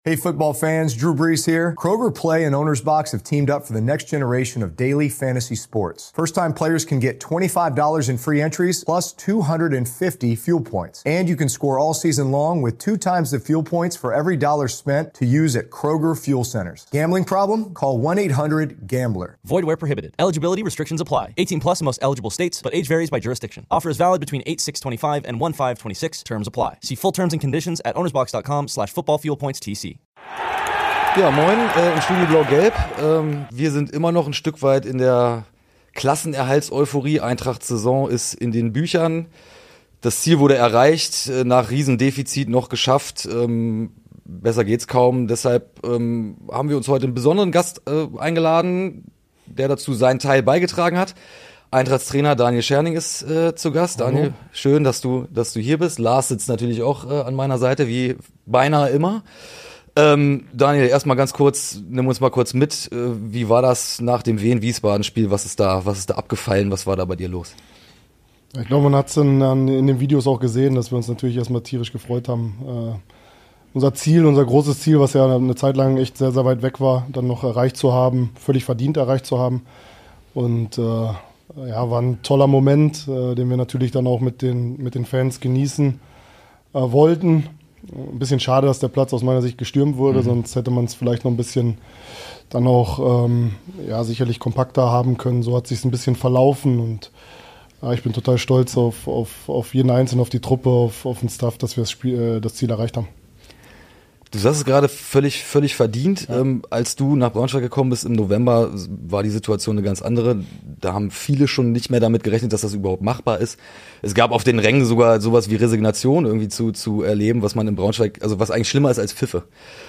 Hey football fans, Drew Brees here. Kroger Play and Owner's Box have teamed up for the next generation of daily fantasy sports. First-time players can get $25 in free entries plus 250 fuel points. And you can score all season long with 2 times the fuel points for every dollar spent to use at Kroger Fuel Centers. Gambling problem? Call 1-800-GAMBLER. Void where prohibited. Eligibility restrictions apply. 18 plus in most eligible states, but age varies by jurisdiction. Offer is valid between 8/6/25 and 1/5/26. Terms apply. See full terms and conditions at ownersbox.com/footballfuelpoints-TC. Ja, moin, im Studio Blau-Gelb. Wir sind immer noch ein Stück weit in der Klassenerhalts-Euphorie. Eintracht-Saison ist in den Büchern. Das Ziel wurde erreicht, nach Riesendefizit noch geschafft. Besser geht's kaum. Deshalb haben wir uns heute einen besonderen Gast eingeladen, der dazu seinen Teil beigetragen hat. Eintrachtstrainer Daniel Scherning ist zu Gast. Hallo. Daniel, schön, dass du hier bist. Lars sitzt natürlich auch an meiner Seite, wie beinahe immer. Daniel, erstmal ganz kurz, nimm uns mal kurz mit. Wie war das nach dem Wien-Wiesbaden-Spiel? Was ist da abgefallen? Was war da bei dir los? Ich glaube, man hat es in den Videos auch gesehen, dass wir uns natürlich erstmal tierisch gefreut haben. Unser großes Ziel, was ja eine Zeit lang echt sehr, sehr weit weg war, dann noch erreicht zu haben, völlig verdient erreicht zu haben. Und war ein toller Moment, den wir natürlich dann auch mit den Fans genießen wollten. Ein bisschen schade, dass der Platz aus meiner Sicht gestürmt wurde, sonst hätte man es vielleicht noch ein bisschen dann auch sicherlich kompakter haben können. So hat es sich ein bisschen verlaufen und ich bin total stolz auf jeden Einzelnen, auf die Truppe, auf den Staff, dass wir das Ziel erreicht haben. Du sagst es gerade völlig verdient. Ja. Als du nach Braunschweig gekommen bist im November, war die Situation eine ganz andere. Da haben viele schon nicht mehr damit gerechnet, dass das überhaupt machbar ist. Es gab auf den Rängen sogar sowas wie Resignation irgendwie zu erleben, was man in Braunschweig, also was eigentlich schlimmer ist als Pfiffe.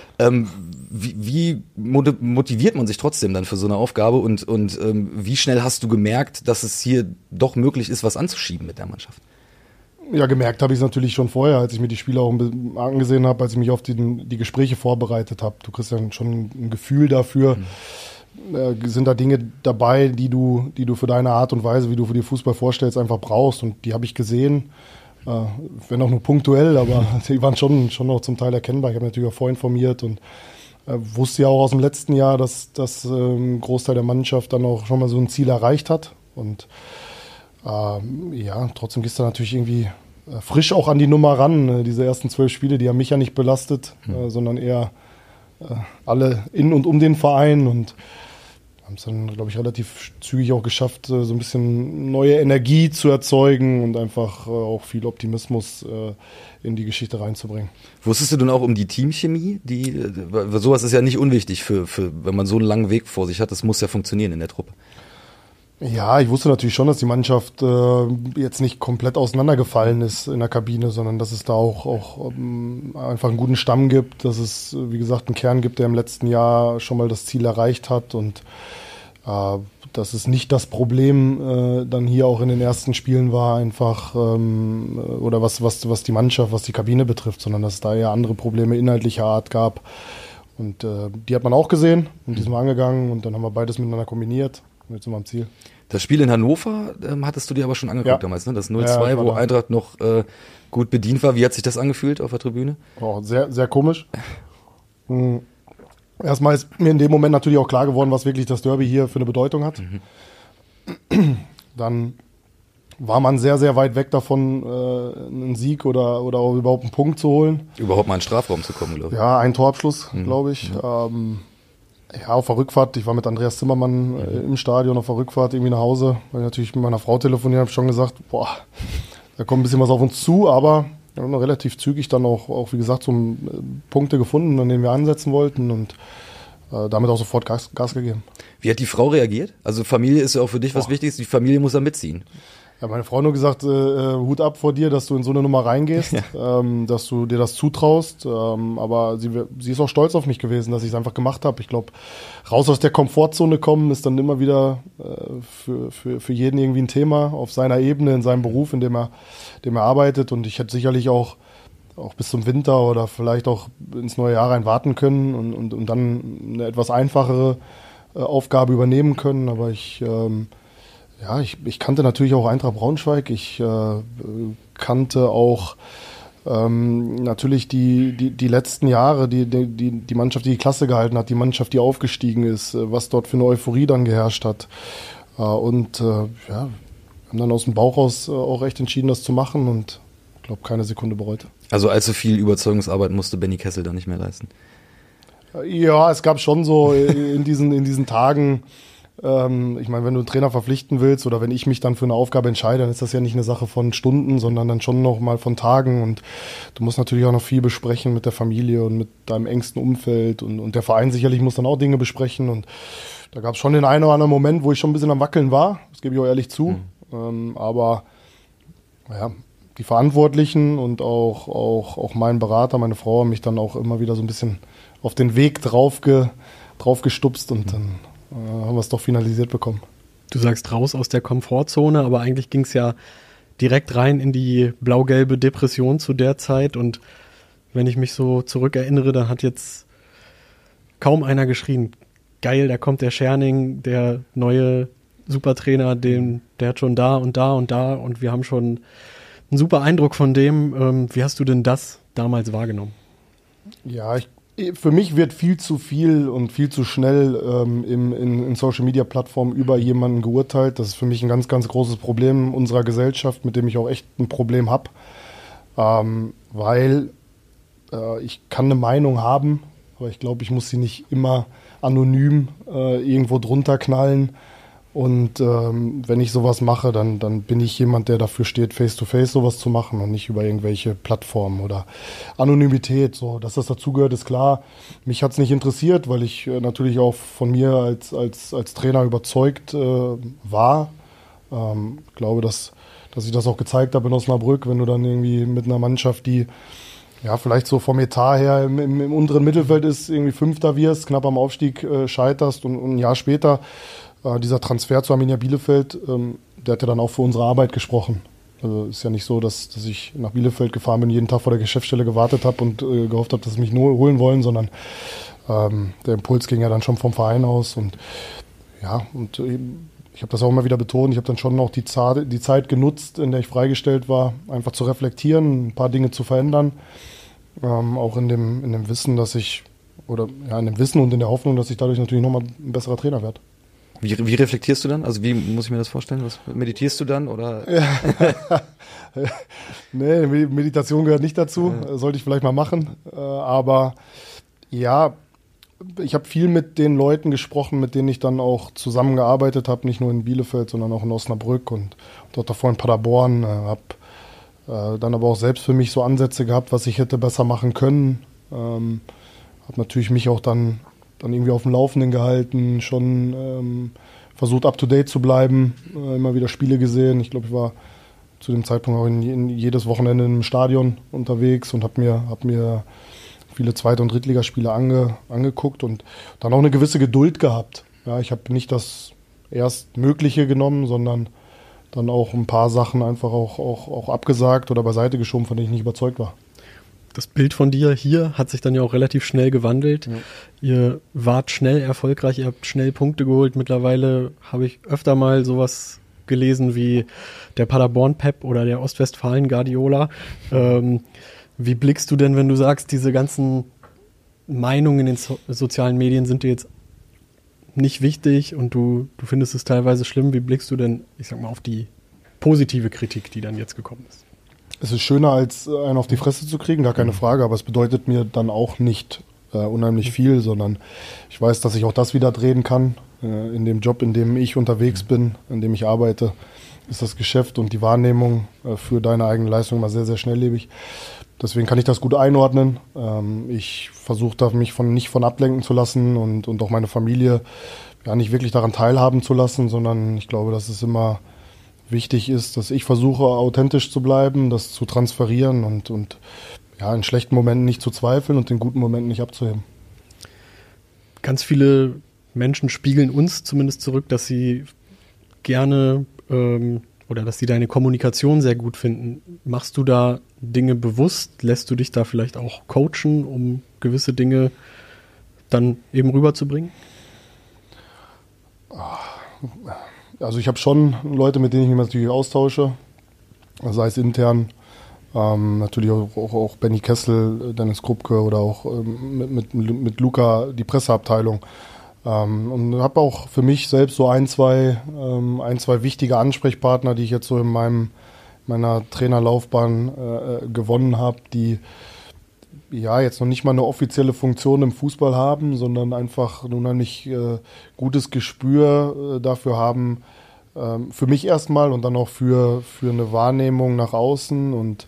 Wie motiviert man sich trotzdem dann für so eine Aufgabe und wie schnell hast du gemerkt, dass es hier doch möglich ist, was anzuschieben mit der Mannschaft? Ja, gemerkt habe ich es natürlich schon vorher, als ich mir die Spiele auch angesehen habe, als ich mich auf die Gespräche vorbereitet habe. Du kriegst ja schon ein Gefühl dafür. Sind da Dinge dabei, die du für deine Art und Weise, wie du für dir Fußball vorstellst, einfach brauchst. Und die habe ich gesehen, wenn auch nur punktuell, aber die waren schon noch zum Teil erkennbar. Ich habe natürlich auch vorinformiert und wusste ja auch aus dem letzten Jahr, dass ein Großteil der Mannschaft dann auch schon mal so ein Ziel erreicht hat. Und trotzdem gehst du natürlich irgendwie frisch auch an die Nummer ran. Diese ersten 12 Spiele, die haben mich ja nicht belastet, sondern eher alle in und um den Verein und haben es dann, glaube ich, relativ zügig auch geschafft, so ein bisschen neue Energie zu erzeugen und einfach auch viel Optimismus in die Geschichte reinzubringen. Wusstest du denn auch um die Teamchemie? Sowas ist ja nicht unwichtig für wenn man so einen langen Weg vor sich hat. Das muss ja funktionieren in der Truppe. Ja, ich wusste natürlich schon, dass die Mannschaft jetzt nicht komplett auseinandergefallen ist in der Kabine, sondern dass es da auch einfach einen guten Stamm gibt, dass es, wie gesagt, einen Kern gibt, der im letzten Jahr schon mal das Ziel erreicht hat und dass es nicht das Problem dann hier auch in den ersten Spielen war, einfach oder was die Mannschaft, was die Kabine betrifft, sondern dass es da eher andere Probleme inhaltlicher Art gab. Und die hat man auch gesehen und die sind wir angegangen und dann haben wir beides miteinander kombiniert. Jetzt sind wir am Ziel. Das Spiel in Hannover hattest du dir aber schon angeguckt damals, ne? Das 0-2, wo Eintracht noch gut bedient war. Wie hat sich das angefühlt auf der Tribüne? Oh, sehr, sehr komisch. Erstmal ist mir in dem Moment natürlich auch klar geworden, was wirklich das Derby hier für eine Bedeutung hat. Dann war man sehr, sehr weit weg davon, einen Sieg oder auch überhaupt einen Punkt zu holen. Überhaupt mal in den Strafraum zu kommen, glaube ich. Ja, ein Torabschluss, glaube ich. Auf der Rückfahrt, ich war mit Andreas Zimmermann im Stadion auf der Rückfahrt irgendwie nach Hause, weil ich natürlich mit meiner Frau telefoniert habe, schon gesagt, da kommt ein bisschen was auf uns zu, aber wir haben relativ zügig dann auch wie gesagt, so Punkte gefunden, an denen wir ansetzen wollten und damit auch sofort Gas gegeben. Wie hat die Frau reagiert? Also Familie ist ja auch für dich was Wichtiges, die Familie muss da mitziehen. Ja, meine Frau hat nur gesagt, Hut ab vor dir, dass du in so eine Nummer reingehst, dass du dir das zutraust. Aber sie ist auch stolz auf mich gewesen, dass ich es einfach gemacht habe. Ich glaube, raus aus der Komfortzone kommen ist dann immer wieder für jeden irgendwie ein Thema auf seiner Ebene, in seinem Beruf, in dem er arbeitet. Und ich hätte sicherlich auch bis zum Winter oder vielleicht auch ins neue Jahr rein warten können und dann eine etwas einfachere Aufgabe übernehmen können. Aber ich kannte natürlich auch Eintracht Braunschweig. Ich kannte auch Natürlich die letzten Jahre, die Mannschaft, die Klasse gehalten hat, die Mannschaft, die aufgestiegen ist, was dort für eine Euphorie dann geherrscht hat. Wir haben dann aus dem Bauch raus auch echt entschieden, das zu machen und ich glaube, keine Sekunde bereut. Also allzu viel Überzeugungsarbeit musste Benny Kessel da nicht mehr leisten. Ja, es gab schon so in diesen Tagen, ich meine, wenn du einen Trainer verpflichten willst oder wenn ich mich dann für eine Aufgabe entscheide, dann ist das ja nicht eine Sache von Stunden, sondern dann schon noch mal von Tagen und du musst natürlich auch noch viel besprechen mit der Familie und mit deinem engsten Umfeld und der Verein sicherlich muss dann auch Dinge besprechen und da gab es schon den einen oder anderen Moment, wo ich schon ein bisschen am Wackeln war, das gebe ich auch ehrlich zu, aber ja, die Verantwortlichen und auch mein Berater, meine Frau haben mich dann auch immer wieder so ein bisschen auf den Weg drauf gestupst und dann haben wir es doch finalisiert bekommen. Du sagst raus aus der Komfortzone, aber eigentlich ging es ja direkt rein in die blau-gelbe Depression zu der Zeit und wenn ich mich so zurückerinnere, dann hat jetzt kaum einer geschrien, geil, da kommt der Scherning, der neue Supertrainer, der hat schon da und da und da und wir haben schon einen super Eindruck von dem. Wie hast du denn das damals wahrgenommen? Ja, für mich wird viel zu viel und viel zu schnell in Social-Media-Plattformen über jemanden geurteilt. Das ist für mich ein ganz, ganz großes Problem unserer Gesellschaft, mit dem ich auch echt ein Problem habe. Weil ich kann eine Meinung haben, aber ich glaube, ich muss sie nicht immer anonym irgendwo drunter knallen. Und wenn ich sowas mache, dann bin ich jemand, der dafür steht, face-to-face sowas zu machen und nicht über irgendwelche Plattformen oder Anonymität. So, dass das dazugehört, ist klar. Mich hat es nicht interessiert, weil ich natürlich auch von mir als Trainer überzeugt war. Ich glaube, dass ich das auch gezeigt habe in Osnabrück, wenn du dann irgendwie mit einer Mannschaft, die ja vielleicht so vom Etat her im unteren Mittelfeld ist, irgendwie Fünfter wirst, knapp am Aufstieg scheiterst und ein Jahr später dieser Transfer zu Arminia Bielefeld, der hat ja dann auch für unsere Arbeit gesprochen. Also ist ja nicht so, dass ich nach Bielefeld gefahren bin, jeden Tag vor der Geschäftsstelle gewartet habe und gehofft habe, dass sie mich nur holen wollen, sondern der Impuls ging ja dann schon vom Verein aus. Und ja, und ich habe das auch immer wieder betont, ich habe dann schon noch die Zeit genutzt, in der ich freigestellt war, einfach zu reflektieren, ein paar Dinge zu verändern. Auch in dem Wissen, in dem Wissen und in der Hoffnung, dass ich dadurch natürlich nochmal ein besserer Trainer werde. Wie reflektierst du dann? Also wie muss ich mir das vorstellen? Was meditierst du dann? Oder? Nee, Meditation gehört nicht dazu. Sollte ich vielleicht mal machen. Aber ja, ich habe viel mit den Leuten gesprochen, mit denen ich dann auch zusammengearbeitet habe. Nicht nur in Bielefeld, sondern auch in Osnabrück und dort davor in Paderborn. Habe dann aber auch selbst für mich so Ansätze gehabt, was ich hätte besser machen können. Habe natürlich mich auch dann irgendwie auf dem Laufenden gehalten, schon versucht up-to-date zu bleiben, immer wieder Spiele gesehen. Ich glaube, ich war zu dem Zeitpunkt auch in jedes Wochenende im Stadion unterwegs und habe mir viele Zweit- und Drittligaspiele angeguckt und dann auch eine gewisse Geduld gehabt. Ja, ich habe nicht das Erstmögliche genommen, sondern dann auch ein paar Sachen einfach auch abgesagt oder beiseite geschoben, von denen ich nicht überzeugt war. Das Bild von dir hier hat sich dann ja auch relativ schnell gewandelt. Ja. Ihr wart schnell erfolgreich, ihr habt schnell Punkte geholt. Mittlerweile habe ich öfter mal sowas gelesen wie der Paderborn-Pep oder der Ostwestfalen-Guardiola. Wie blickst du denn, wenn du sagst, diese ganzen Meinungen in den sozialen Medien sind dir jetzt nicht wichtig und du findest es teilweise schlimm, wie blickst du denn, ich sag mal, auf die positive Kritik, die dann jetzt gekommen ist? Es ist schöner, als einen auf die Fresse zu kriegen, gar keine Frage, aber es bedeutet mir dann auch nicht unheimlich viel, sondern ich weiß, dass ich auch das wieder drehen kann. In dem Job, in dem ich unterwegs bin, in dem ich arbeite, ist das Geschäft und die Wahrnehmung für deine eigene Leistung immer sehr, sehr schnelllebig. Deswegen kann ich das gut einordnen. Ich versuche da mich nicht von ablenken zu lassen und auch meine Familie ja nicht wirklich daran teilhaben zu lassen, sondern ich glaube, dass es immer wichtig ist, dass ich versuche, authentisch zu bleiben, das zu transferieren und ja, in schlechten Momenten nicht zu zweifeln und in guten Momenten nicht abzuheben. Ganz viele Menschen spiegeln uns zumindest zurück, dass sie gerne oder dass sie deine Kommunikation sehr gut finden. Machst du da Dinge bewusst? Lässt du dich da vielleicht auch coachen, um gewisse Dinge dann eben rüberzubringen? Also ich habe schon Leute, mit denen ich mich natürlich austausche, sei es intern Natürlich auch Benny Kessel, Dennis Krupke oder auch mit Luca die Presseabteilung. Und habe auch für mich selbst so ein, zwei wichtige Ansprechpartner, die ich jetzt so in meiner Trainerlaufbahn gewonnen habe, die ja jetzt noch nicht mal eine offizielle Funktion im Fußball haben, sondern einfach ein unheimlich gutes Gespür dafür haben, für mich erstmal und dann auch für eine Wahrnehmung nach außen. Und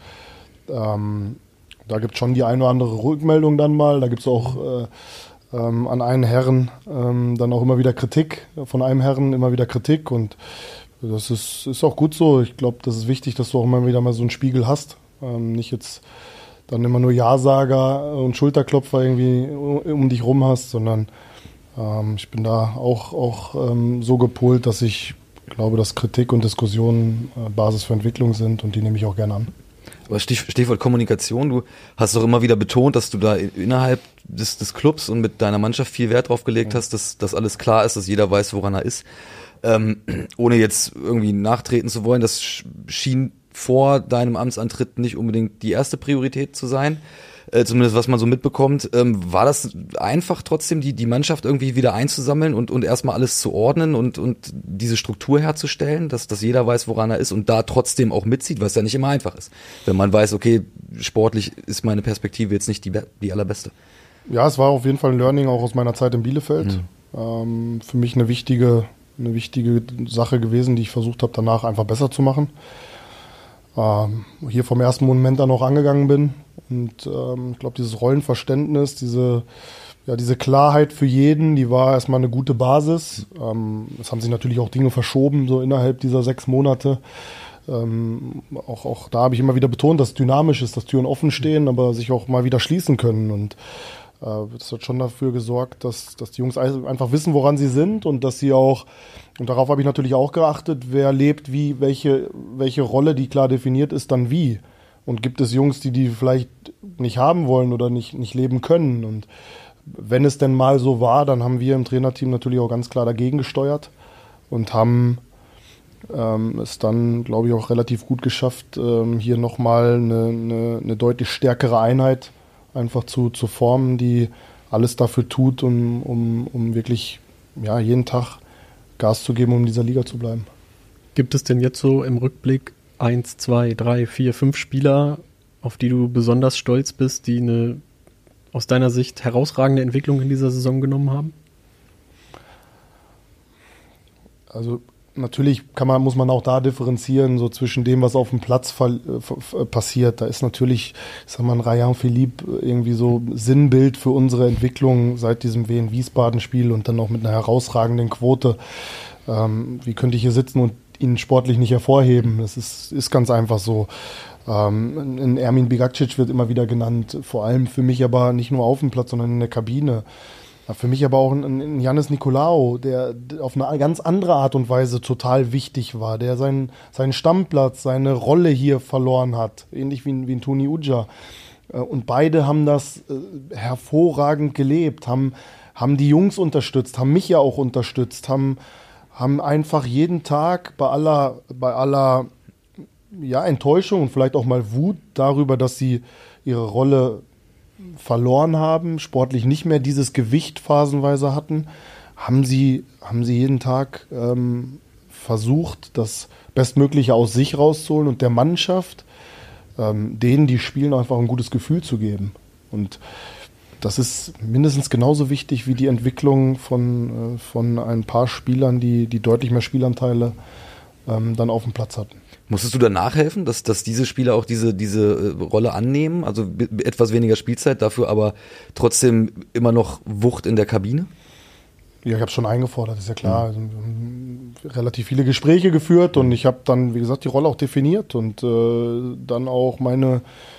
da gibt es schon die eine oder andere Rückmeldung dann mal. Da gibt es auch an einen Herren dann auch immer wieder Kritik, von einem Herren immer wieder Kritik. Und das ist auch gut so. Ich glaube, das ist wichtig, dass du auch immer wieder mal so einen Spiegel hast. Nicht jetzt dann immer nur Ja-Sager und Schulterklopfer irgendwie um dich rum hast, sondern ich bin da auch so gepolt, dass ich glaube, dass Kritik und Diskussionen Basis für Entwicklung sind und die nehme ich auch gerne an. Aber Stichwort Kommunikation, du hast doch immer wieder betont, dass du da innerhalb des Clubs und mit deiner Mannschaft viel Wert drauf gelegt hast, dass alles klar ist, dass jeder weiß, woran er ist. Ohne jetzt irgendwie nachtreten zu wollen, das schien vor deinem Amtsantritt nicht unbedingt die erste Priorität zu sein, zumindest was man so mitbekommt. War das einfach trotzdem, die Mannschaft irgendwie wieder einzusammeln und erstmal alles zu ordnen und diese Struktur herzustellen, dass jeder weiß, woran er ist und da trotzdem auch mitzieht, was ja nicht immer einfach ist. Wenn man weiß, okay, sportlich ist meine Perspektive jetzt nicht die allerbeste. Ja, es war auf jeden Fall ein Learning auch aus meiner Zeit in Bielefeld. Für mich eine wichtige Sache gewesen, die ich versucht habe, danach einfach besser zu machen. Hier vom ersten Moment an auch angegangen bin. Und ich glaube, dieses Rollenverständnis, diese Klarheit für jeden, die war erstmal eine gute Basis. Es haben sich natürlich auch Dinge verschoben, so innerhalb dieser 6 Monate. Auch da habe ich immer wieder betont, dass es dynamisch ist, dass Türen offen stehen, aber sich auch mal wieder schließen können. Und das hat schon dafür gesorgt, dass die Jungs einfach wissen, woran sie sind und dass sie auch, und darauf habe ich natürlich auch geachtet, wer lebt wie, welche Rolle, die klar definiert ist, dann wie. Und gibt es Jungs, die vielleicht nicht haben wollen oder nicht leben können. Und wenn es denn mal so war, dann haben wir im Trainerteam natürlich auch ganz klar dagegen gesteuert und haben es dann, glaube ich, auch relativ gut geschafft, hier nochmal eine deutlich stärkere Einheit einfach zu formen, die alles dafür tut, um wirklich jeden Tag Gas zu geben, um in dieser Liga zu bleiben. Gibt es denn jetzt so im Rückblick 1, 2, 3, 4, 5 Spieler, auf die du besonders stolz bist, die eine aus deiner Sicht herausragende Entwicklung in dieser Saison genommen haben? Also natürlich muss man auch da differenzieren, so zwischen dem, was auf dem Platz passiert. Da ist natürlich, ich sag mal, ein Rayan Philippe irgendwie so Sinnbild für unsere Entwicklung seit diesem Wien-Wiesbaden-Spiel und dann auch mit einer herausragenden Quote. Wie könnte ich hier sitzen und ihn sportlich nicht hervorheben? Das ist ganz einfach so. Ein Ermin Bigacic wird immer wieder genannt, vor allem für mich aber nicht nur auf dem Platz, sondern in der Kabine. Für mich aber auch ein Yannis Nicolaou, der auf eine ganz andere Art und Weise total wichtig war, der seinen Stammplatz, seine Rolle hier verloren hat, ähnlich wie ein Toni Ujah. Und beide haben das hervorragend gelebt, haben die Jungs unterstützt, haben mich ja auch unterstützt, haben einfach jeden Tag bei aller Enttäuschung und vielleicht auch mal Wut darüber, dass sie ihre Rolle verloren haben, sportlich nicht mehr dieses Gewicht phasenweise hatten, haben sie jeden Tag versucht, das Bestmögliche aus sich rauszuholen und der Mannschaft, denen die spielen, einfach ein gutes Gefühl zu geben. Und das ist mindestens genauso wichtig wie die Entwicklung von ein paar Spielern, die deutlich mehr Spielanteile dann auf dem Platz hatten. Musstest du da nachhelfen, dass diese Spieler auch diese Rolle annehmen? Also etwas weniger Spielzeit, dafür aber trotzdem immer noch Wucht in der Kabine? Ja, ich habe es schon eingefordert, ist ja klar. Also, relativ viele Gespräche geführt und ich habe dann, wie gesagt, die Rolle auch definiert und dann auch meine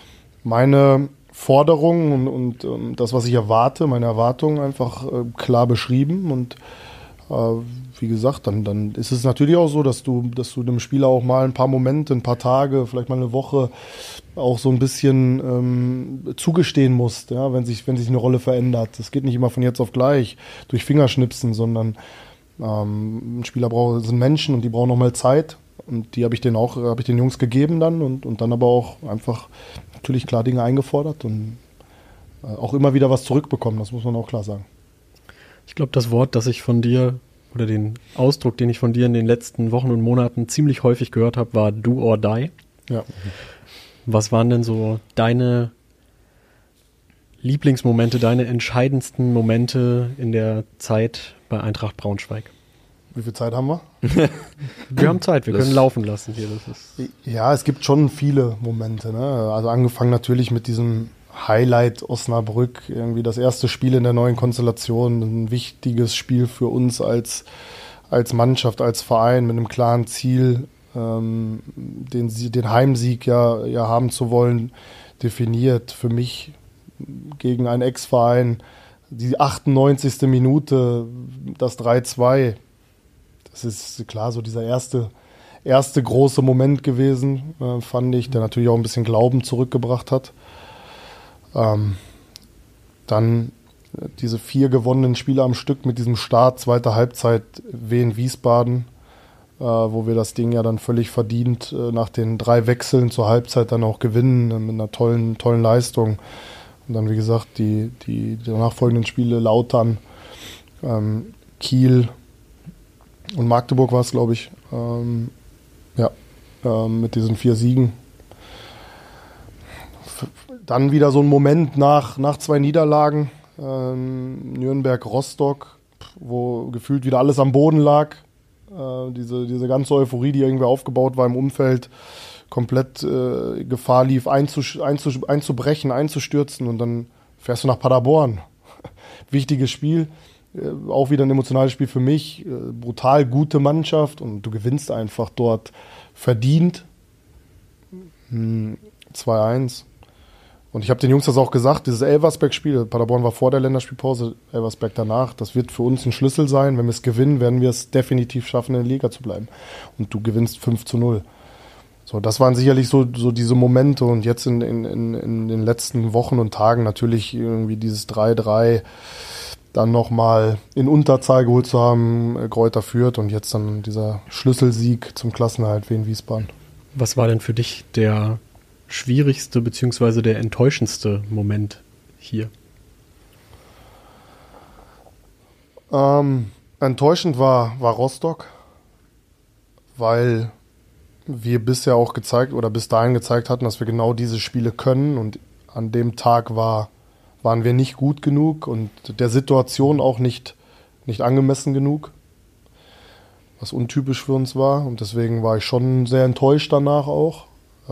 Forderungen und das, was ich erwarte, meine Erwartungen einfach klar beschrieben und wie gesagt, dann ist es natürlich auch so, dass du dem Spieler auch mal ein paar Momente, ein paar Tage, vielleicht mal eine Woche auch so ein bisschen zugestehen musst, ja, wenn sich eine Rolle verändert. Das geht nicht immer von jetzt auf gleich durch Fingerschnipsen, sondern ein Spieler sind Menschen und die brauchen nochmal Zeit. Und die habe ich den Jungs gegeben dann und dann aber auch einfach natürlich klar Dinge eingefordert und auch immer wieder was zurückbekommen, das muss man auch klar sagen. Ich glaube, das Wort, das ich von dir oder den Ausdruck, den ich von dir in den letzten Wochen und Monaten ziemlich häufig gehört habe, war do or die. Ja. Was waren denn so deine Lieblingsmomente, deine entscheidendsten Momente in der Zeit bei Eintracht Braunschweig? Wie viel Zeit haben wir? Wir haben Zeit, wir können laufen lassen hier. Das ist Ja, es gibt schon viele Momente. Ne? Also angefangen natürlich mit diesem Highlight Osnabrück, irgendwie das erste Spiel in der neuen Konstellation, ein wichtiges Spiel für uns als Mannschaft, als Verein mit einem klaren Ziel, den Heimsieg ja haben zu wollen, definiert. Für mich gegen einen Ex-Verein die 98. Minute, das 3-2. Das ist klar so dieser erste große Moment gewesen, fand ich, der natürlich auch ein bisschen Glauben zurückgebracht hat. Dann diese 4 gewonnenen Spiele am Stück mit diesem Start, zweite Halbzeit Wien-Wiesbaden, wo wir das Ding ja dann völlig verdient nach den 3 Wechseln zur Halbzeit dann auch gewinnen mit einer tollen Leistung. Und dann, wie gesagt, die nachfolgenden Spiele Lautern, Kiel und Magdeburg war es, glaube ich, mit diesen 4 Siegen. Dann wieder so ein Moment nach 2 Niederlagen, Nürnberg-Rostock, wo gefühlt wieder alles am Boden lag. Diese ganze Euphorie, die irgendwie aufgebaut war im Umfeld, komplett Gefahr lief, einzubrechen, einzustürzen, und dann fährst du nach Paderborn. Wichtiges Spiel, auch wieder ein emotionales Spiel für mich, brutal gute Mannschaft, und du gewinnst einfach dort verdient. 2-1. Und ich habe den Jungs das auch gesagt, dieses Elversberg-Spiel, Paderborn war vor der Länderspielpause, Elversberg danach, das wird für uns ein Schlüssel sein. Wenn wir es gewinnen, werden wir es definitiv schaffen, in der Liga zu bleiben. Und du gewinnst 5-0. So, das waren sicherlich so diese Momente, und jetzt in den letzten Wochen und Tagen natürlich irgendwie dieses 3-3 dann nochmal in Unterzahl geholt zu haben, Greuther Fürth, und jetzt dann dieser Schlüsselsieg zum Klassenerhalt Wien-Wiesbaden. Was war denn für dich der schwierigste bzw. der enttäuschendste Moment hier? Enttäuschend war Rostock, weil wir bisher auch bis dahin gezeigt hatten, dass wir genau diese Spiele können, und an dem Tag waren wir nicht gut genug und der Situation auch nicht angemessen genug, was untypisch für uns war, und deswegen war ich schon sehr enttäuscht danach auch.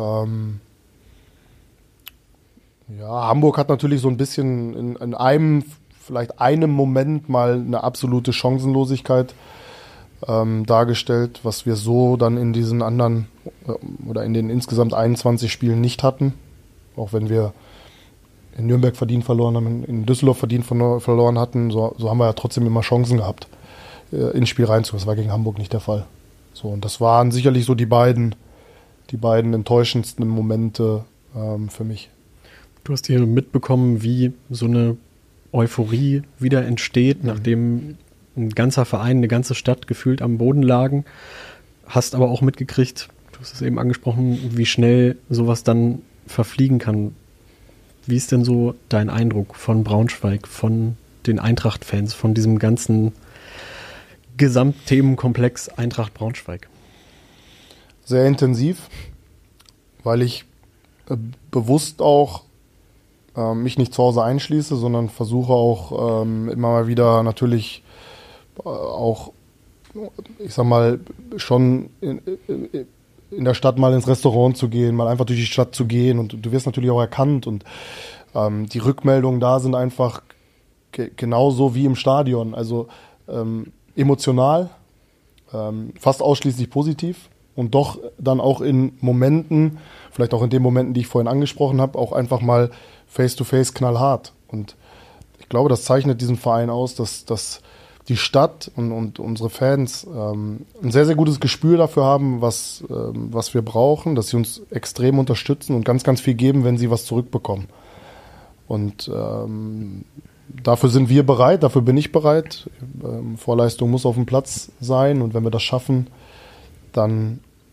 Hamburg hat natürlich so ein bisschen in einem Moment mal eine absolute Chancenlosigkeit dargestellt, was wir so dann in diesen anderen oder in den insgesamt 21 Spielen nicht hatten. Auch wenn wir in Nürnberg verdient verloren haben, in Düsseldorf verdient verloren hatten, so haben wir ja trotzdem immer Chancen gehabt, ins Spiel reinzukommen. Das war gegen Hamburg nicht der Fall. So, und das waren sicherlich so die beiden enttäuschendsten Momente für mich. Du hast hier mitbekommen, wie so eine Euphorie wieder entsteht, nachdem ein ganzer Verein, eine ganze Stadt gefühlt am Boden lagen. Hast aber auch mitgekriegt, du hast es eben angesprochen, wie schnell sowas dann verfliegen kann. Wie ist denn so dein Eindruck von Braunschweig, von den Eintracht-Fans, von diesem ganzen Gesamtthemenkomplex Eintracht Braunschweig? Sehr intensiv, weil ich bewusst auch mich nicht zu Hause einschließe, sondern versuche auch immer mal wieder natürlich auch, ich sag mal, schon in der Stadt mal ins Restaurant zu gehen, mal einfach durch die Stadt zu gehen, und du wirst natürlich auch erkannt, und die Rückmeldungen da sind einfach genauso wie im Stadion, also emotional, fast ausschließlich positiv, und doch dann auch in Momenten, vielleicht auch in den Momenten, die ich vorhin angesprochen habe, auch einfach mal face-to-face knallhart. Und ich glaube, das zeichnet diesen Verein aus, dass die Stadt und unsere Fans ein sehr, sehr gutes Gespür dafür haben, was wir brauchen, dass sie uns extrem unterstützen und ganz, ganz viel geben, wenn sie was zurückbekommen. Und dafür sind wir bereit, dafür bin ich bereit. Vorleistung muss auf dem Platz sein, und wenn wir das schaffen, dann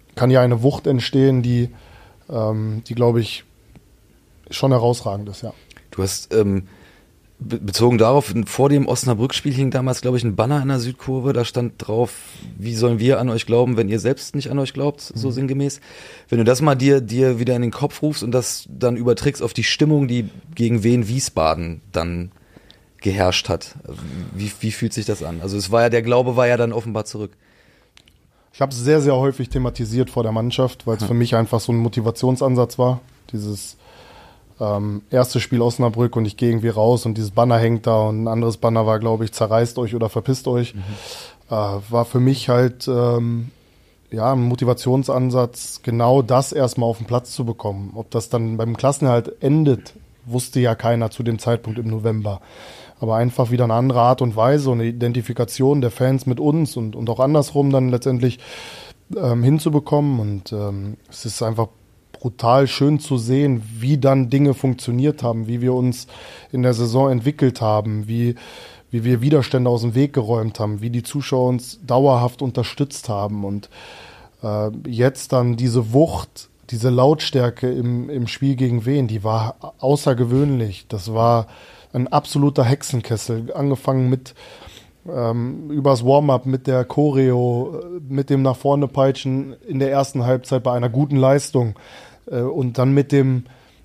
kann ja eine Wucht entstehen, die glaube ich, schon herausragend ist, ja. Du hast bezogen darauf, vor dem Osnabrück-Spiel hing damals, glaube ich, ein Banner in der Südkurve, da stand drauf, wie sollen wir an euch glauben, wenn ihr selbst nicht an euch glaubt, so sinngemäß. Wenn du das mal dir wieder in den Kopf rufst und das dann überträgst auf die Stimmung, die gegen Wien Wiesbaden dann geherrscht hat, wie fühlt sich das an? Also der Glaube war ja dann offenbar zurück. Ich habe es sehr, sehr häufig thematisiert vor der Mannschaft, weil es für mich einfach so ein Motivationsansatz war, dieses erste Spiel Osnabrück und ich gehe irgendwie raus und dieses Banner hängt da und ein anderes Banner war, glaube ich, zerreißt euch oder verpisst euch. War für mich halt ein Motivationsansatz, genau das erstmal auf den Platz zu bekommen. Ob das dann beim Klassenerhalt endet, wusste ja keiner zu dem Zeitpunkt im November. Aber einfach wieder eine andere Art und Weise und eine Identifikation der Fans mit uns und auch andersrum dann letztendlich hinzubekommen. Und es ist einfach brutal schön zu sehen, wie dann Dinge funktioniert haben, wie wir uns in der Saison entwickelt haben, wie wir Widerstände aus dem Weg geräumt haben, wie die Zuschauer uns dauerhaft unterstützt haben. Und jetzt dann diese Wucht, diese Lautstärke im Spiel gegen Wien, die war außergewöhnlich. Das war ein absoluter Hexenkessel, angefangen mit übers Warm-up, mit der Choreo, mit dem nach vorne peitschen in der ersten Halbzeit bei einer guten Leistung und dann mit dem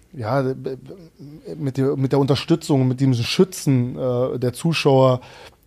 mit der Unterstützung, mit dem Schützen der Zuschauer,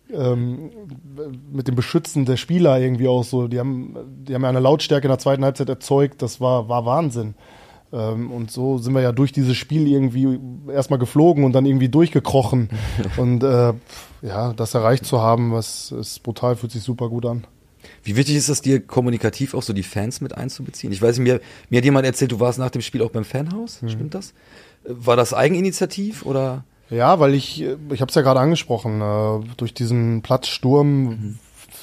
mit dem Beschützen der Spieler irgendwie auch so. Die haben ja eine Lautstärke in der zweiten Halbzeit erzeugt, das war Wahnsinn. Und so sind wir ja durch dieses Spiel irgendwie erstmal geflogen und dann irgendwie durchgekrochen. Und das erreicht zu haben, was ist brutal, fühlt sich super gut an. Wie wichtig ist es dir, kommunikativ auch so die Fans mit einzubeziehen? Ich weiß nicht, mir hat jemand erzählt, du warst nach dem Spiel auch beim Fanhaus, stimmt das? War das Eigeninitiativ oder? Ja, weil ich habe es ja gerade angesprochen, durch diesen Platzsturm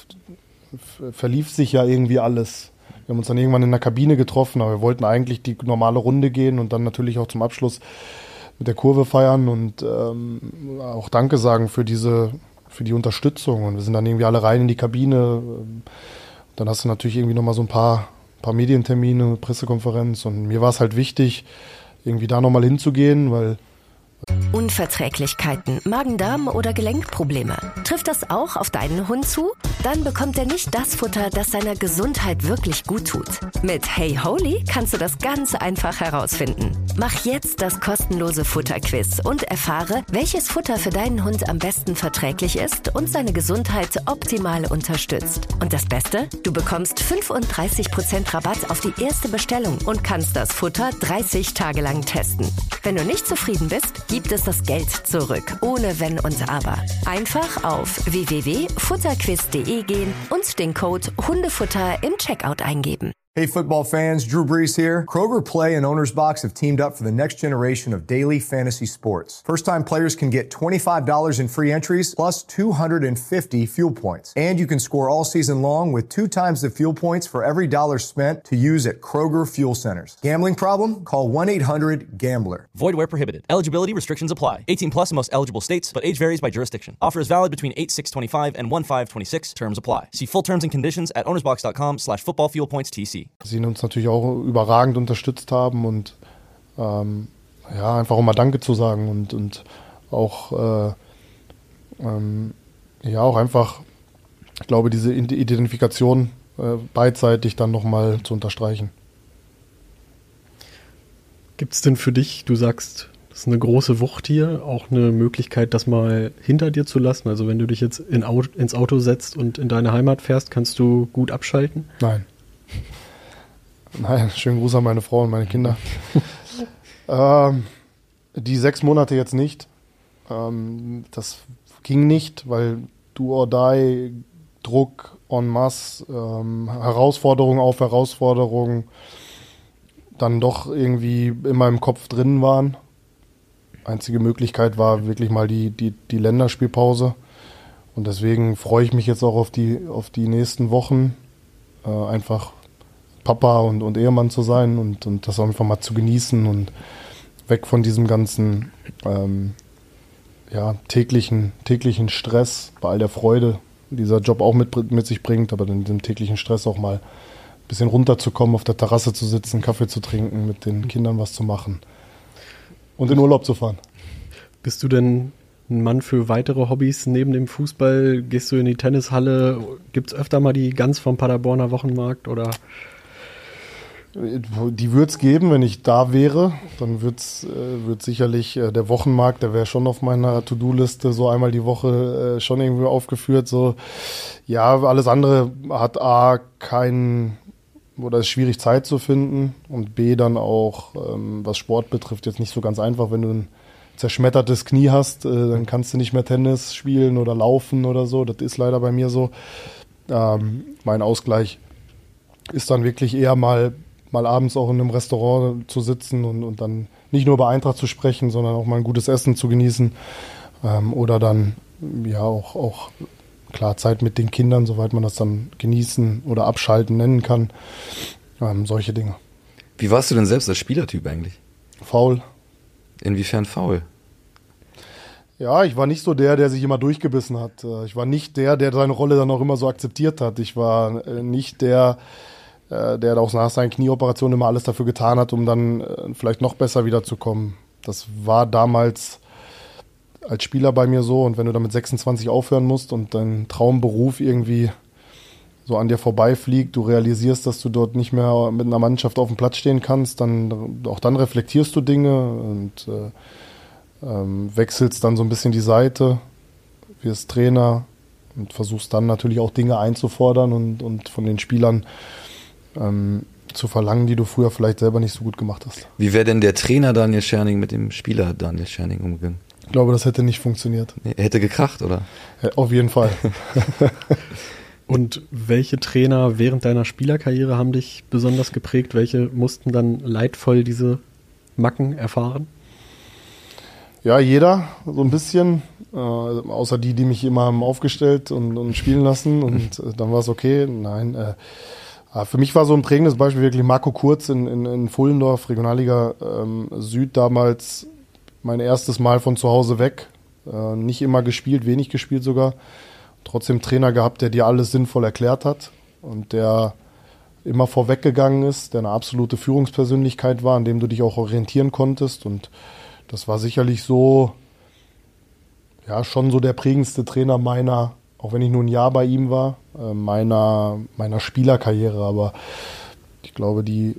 verlief sich ja irgendwie alles. Wir haben uns dann irgendwann in der Kabine getroffen, aber wir wollten eigentlich die normale Runde gehen und dann natürlich auch zum Abschluss mit der Kurve feiern und auch Danke sagen für die Unterstützung. Und wir sind dann irgendwie alle rein in die Kabine. Dann hast du natürlich irgendwie nochmal so ein paar Medientermine, Pressekonferenz. Und mir war es halt wichtig, irgendwie da nochmal hinzugehen, weil Unverträglichkeiten, Magen-Darm oder Gelenkprobleme. Trifft das auch auf deinen Hund zu? Dann bekommt er nicht das Futter, das seiner Gesundheit wirklich gut tut. Mit Hey Holy kannst du das ganz einfach herausfinden. Mach jetzt das kostenlose Futterquiz und erfahre, welches Futter für deinen Hund am besten verträglich ist und seine Gesundheit optimal unterstützt. Und das Beste? Du bekommst 35% Rabatt auf die erste Bestellung und kannst das Futter 30 Tage lang testen. Wenn du nicht zufrieden bist, gibt es das Geld zurück, ohne Wenn und Aber. Einfach auf www.futterquiz.de gehen und den Code Hundefutter im Checkout eingeben. Hey football fans, Drew Brees here. Kroger Play and Owner's Box have teamed up for the next generation of daily fantasy sports. First-time players can get $25 in free entries plus 250 fuel points. And you can score all season long with 2 times the fuel points for every dollar spent to use at Kroger Fuel Centers. Gambling problem? Call 1-800-GAMBLER. Void where prohibited. Eligibility restrictions apply. 18 plus in most eligible states, but age varies by jurisdiction. Offer is valid between 8/6/25 and 1/5/26. Terms apply. See full terms and conditions at ownersbox.com/footballfuelpointstc. Sie uns natürlich auch überragend unterstützt haben und einfach auch mal Danke zu sagen und auch auch einfach, ich glaube, diese Identifikation beidseitig dann nochmal zu unterstreichen. Gibt es denn für dich, du sagst, das ist eine große Wucht hier, auch eine Möglichkeit, das mal hinter dir zu lassen? Also wenn du dich jetzt ins Auto setzt und in deine Heimat fährst, kannst du gut abschalten? Nein. Nein, schönen Gruß an meine Frau und meine Kinder. Die 6 Monate jetzt nicht. Das ging nicht, weil do or die, Druck en masse, Herausforderung auf Herausforderung dann doch irgendwie in meinem Kopf drin waren. Einzige Möglichkeit war wirklich mal die Länderspielpause. Und deswegen freue ich mich jetzt auch auf die nächsten Wochen. Einfach Papa und Ehemann zu sein und das einfach mal zu genießen und weg von diesem ganzen täglichen Stress, bei all der Freude, die dieser Job auch mit sich bringt, aber dann diesem täglichen Stress auch mal bisschen runterzukommen, auf der Terrasse zu sitzen, Kaffee zu trinken, mit den Kindern was zu machen und in Urlaub zu fahren. Bist du denn ein Mann für weitere Hobbys neben dem Fußball? Gehst du in die Tennishalle? Gibt es öfter mal die Gans vom Paderborner Wochenmarkt? Oder? Die würde es geben, wenn ich da wäre. Dann wird sicherlich der Wochenmarkt, der wäre schon auf meiner To-Do-Liste so einmal die Woche schon irgendwie aufgeführt. So, ja, alles andere hat A, oder ist schwierig Zeit zu finden und B, dann auch, was Sport betrifft, jetzt nicht so ganz einfach, wenn du ein zerschmettertes Knie hast, dann kannst du nicht mehr Tennis spielen oder laufen oder so. Das ist leider bei mir so. Mein Ausgleich ist dann wirklich eher mal abends auch in einem Restaurant zu sitzen und dann nicht nur über Eintracht zu sprechen, sondern auch mal ein gutes Essen zu genießen. Oder dann ja auch klar Zeit mit den Kindern, soweit man das dann genießen oder abschalten nennen kann. Solche Dinge. Wie warst du denn selbst als Spielertyp eigentlich? Faul. Inwiefern faul? Ja, ich war nicht so der sich immer durchgebissen hat. Ich war nicht der seine Rolle dann auch immer so akzeptiert hat. Ich war nicht der auch nach seinen Knieoperationen immer alles dafür getan hat, um dann vielleicht noch besser wiederzukommen. Das war damals als Spieler bei mir so. Und wenn du dann mit 26 aufhören musst und dein Traumberuf irgendwie so an dir vorbeifliegt, du realisierst, dass du dort nicht mehr mit einer Mannschaft auf dem Platz stehen kannst, dann reflektierst du Dinge und wechselst dann so ein bisschen die Seite, wirst Trainer und versuchst dann natürlich auch Dinge einzufordern und von den Spielern zu verlangen, die du früher vielleicht selber nicht so gut gemacht hast. Wie wäre denn der Trainer Daniel Scherning mit dem Spieler Daniel Scherning umgegangen? Ich glaube, das hätte nicht funktioniert. Er hätte gekracht, oder? Ja, auf jeden Fall. Und welche Trainer während deiner Spielerkarriere haben dich besonders geprägt? Welche mussten dann leidvoll diese Macken erfahren? Ja, jeder so ein bisschen, außer die mich immer haben aufgestellt und spielen lassen und dann war es okay. Nein, für mich war so ein prägendes Beispiel wirklich Marco Kurz in Pfullendorf, Regionalliga Süd damals, mein erstes Mal von zu Hause weg. Nicht immer gespielt, wenig gespielt sogar. Trotzdem Trainer gehabt, der dir alles sinnvoll erklärt hat und der immer vorweggegangen ist, der eine absolute Führungspersönlichkeit war, an dem du dich auch orientieren konntest. Und das war sicherlich so, ja, schon so der prägendste Trainer meiner, auch wenn ich nur ein Jahr bei ihm war, meiner Spielerkarriere. Aber ich glaube, die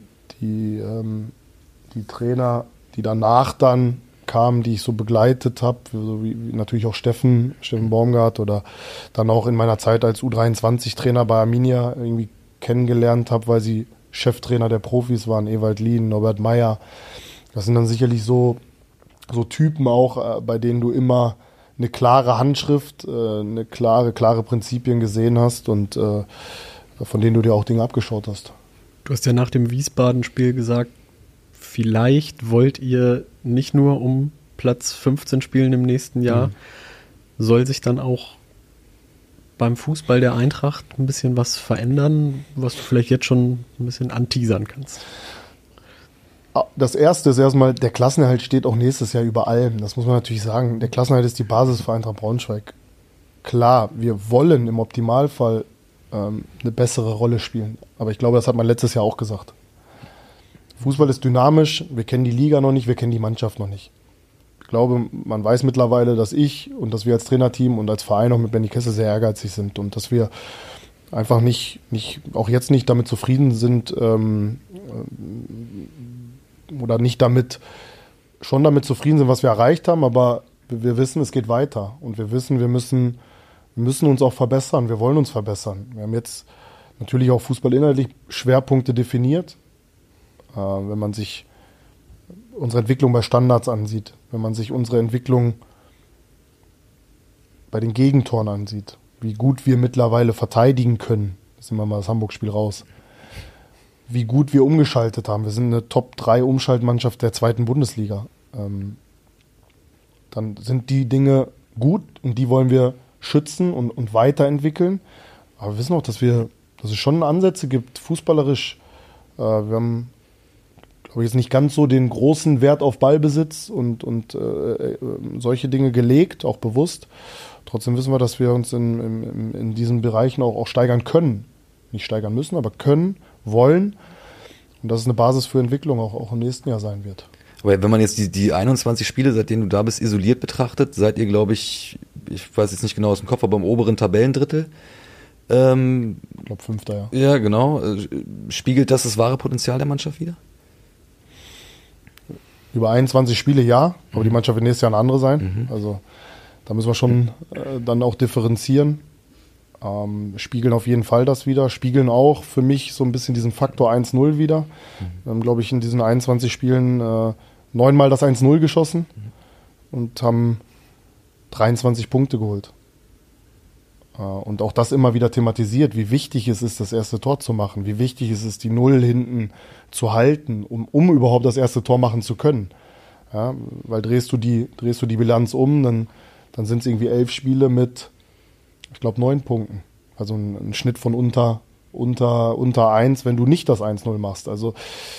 Trainer, die danach dann kamen, die ich so begleitet habe, so wie natürlich auch Steffen Baumgart oder dann auch in meiner Zeit als U23-Trainer bei Arminia irgendwie kennengelernt habe, weil sie Cheftrainer der Profis waren, Ewald Lien, Norbert Meyer. Das sind dann sicherlich so Typen auch, bei denen du immer eine klare Handschrift, eine klare Prinzipien gesehen hast und von denen du dir auch Dinge abgeschaut hast. Du hast ja nach dem Wiesbaden-Spiel gesagt, vielleicht wollt ihr nicht nur um Platz 15 spielen im nächsten Jahr, soll sich dann auch beim Fußball der Eintracht ein bisschen was verändern, was du vielleicht jetzt schon ein bisschen anteasern kannst? Das Erste ist erstmal, der Klassenerhalt steht auch nächstes Jahr über allem. Das muss man natürlich sagen. Der Klassenerhalt ist die Basis für Eintracht Braunschweig. Klar, wir wollen im Optimalfall eine bessere Rolle spielen. Aber ich glaube, das hat man letztes Jahr auch gesagt. Fußball ist dynamisch, wir kennen die Liga noch nicht, wir kennen die Mannschaft noch nicht. Ich glaube, man weiß mittlerweile, dass ich und dass wir als Trainerteam und als Verein auch mit Benny Kessel sehr ehrgeizig sind und dass wir einfach auch jetzt nicht damit zufrieden sind oder nicht schon damit zufrieden sind, was wir erreicht haben, aber wir wissen, es geht weiter und wir wissen, wir müssen uns auch verbessern, wir wollen uns verbessern. Wir haben jetzt natürlich auch fußballinhaltlich Schwerpunkte definiert. Wenn man sich unsere Entwicklung bei Standards ansieht, wenn man sich unsere Entwicklung bei den Gegentoren ansieht, wie gut wir mittlerweile verteidigen können, jetzt nehmen wir mal das Hamburg-Spiel raus, wie gut wir umgeschaltet haben. Wir sind eine Top-3-Umschaltmannschaft der 2. Bundesliga. Dann sind die Dinge gut und die wollen wir schützen und weiterentwickeln. Aber wir wissen auch, dass es schon Ansätze gibt, fußballerisch. Wir haben, glaube ich, jetzt nicht ganz so den großen Wert auf Ballbesitz und solche Dinge gelegt, auch bewusst. Trotzdem wissen wir, dass wir uns in diesen Bereichen auch steigern können. Nicht steigern müssen, aber können wollen. Und dass es eine Basis für Entwicklung auch im nächsten Jahr sein wird. Aber wenn man jetzt die 21 Spiele, seitdem du da bist, isoliert betrachtet, seid ihr, glaube ich weiß jetzt nicht genau aus dem Kopf, aber im oberen Tabellendrittel. Ich glaube 5. Ja. Ja, genau. Spiegelt das wahre Potenzial der Mannschaft wider? Über 21 Spiele ja, aber die Mannschaft wird nächstes Jahr eine andere sein. Also da müssen wir schon dann auch differenzieren. Spiegeln auf jeden Fall das wieder. Spiegeln auch für mich so ein bisschen diesen Faktor 1-0 wieder. Wir haben, glaube ich, in diesen 21 Spielen 9-mal das 1-0 geschossen und haben 23 Punkte geholt. Und auch das immer wieder thematisiert, wie wichtig es ist, das erste Tor zu machen, wie wichtig es ist, die Null hinten zu halten, um überhaupt das erste Tor machen zu können. Ja, weil drehst du die Bilanz um, dann sind es irgendwie 11 Spiele mit, ich glaube, 9 Punkten. Also ein Schnitt von unter 1, wenn du nicht das 1-0 machst. Also